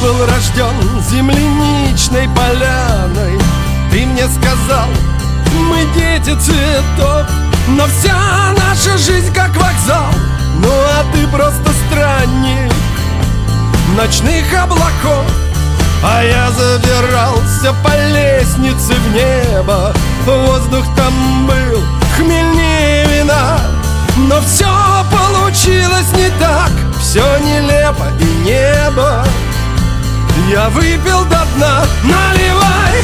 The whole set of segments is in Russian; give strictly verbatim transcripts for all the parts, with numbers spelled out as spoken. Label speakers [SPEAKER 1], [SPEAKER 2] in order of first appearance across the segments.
[SPEAKER 1] был рожден земляничной поляной. Ты мне сказал, мы дети цветов, но вся наша жизнь как вокзал. Ну а ты просто странник ночных облаков. А я забирался по лестнице в небо. Воздух там был хмельнее вина. Но все получилось не так, все нелепо и небо я выпил до дна. Наливай,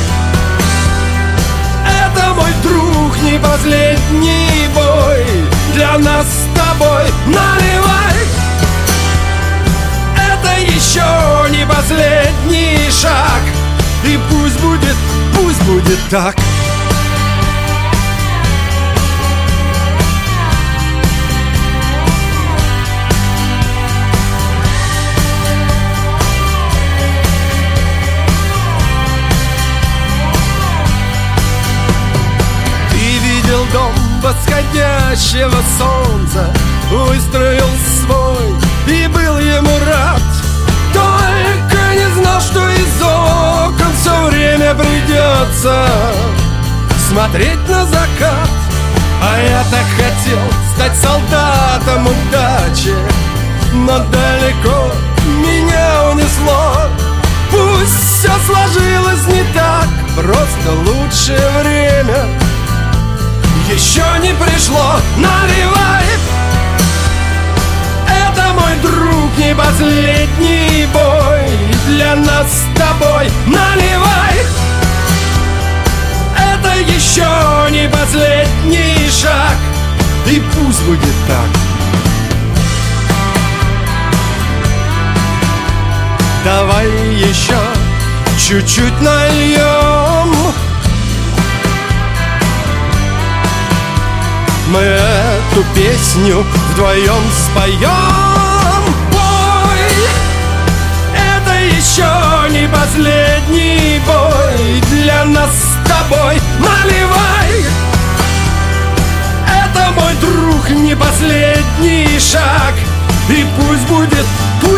[SPEAKER 1] это, мой друг, не последний бой для нас с тобой. Наливай, это еще не последний шаг. И пусть будет, пусть будет так. Дом восходящего солнца, выстроил свой и был ему рад. Только не знал, что из окон все время придется смотреть на закат. А я так хотел стать солдатом удачи, но далеко меня унесло. Пусть все сложилось не так, просто лучшее время еще не пришло. Наливай, это, мой друг, не последний бой для нас с тобой. Наливай, это еще не последний шаг. И пусть будет так. Давай еще чуть-чуть нальем. Мы эту песню вдвоем споем. Ой, это еще не последний бой для нас с тобой. Наливай, это, мой друг, не последний шаг. И пусть будет,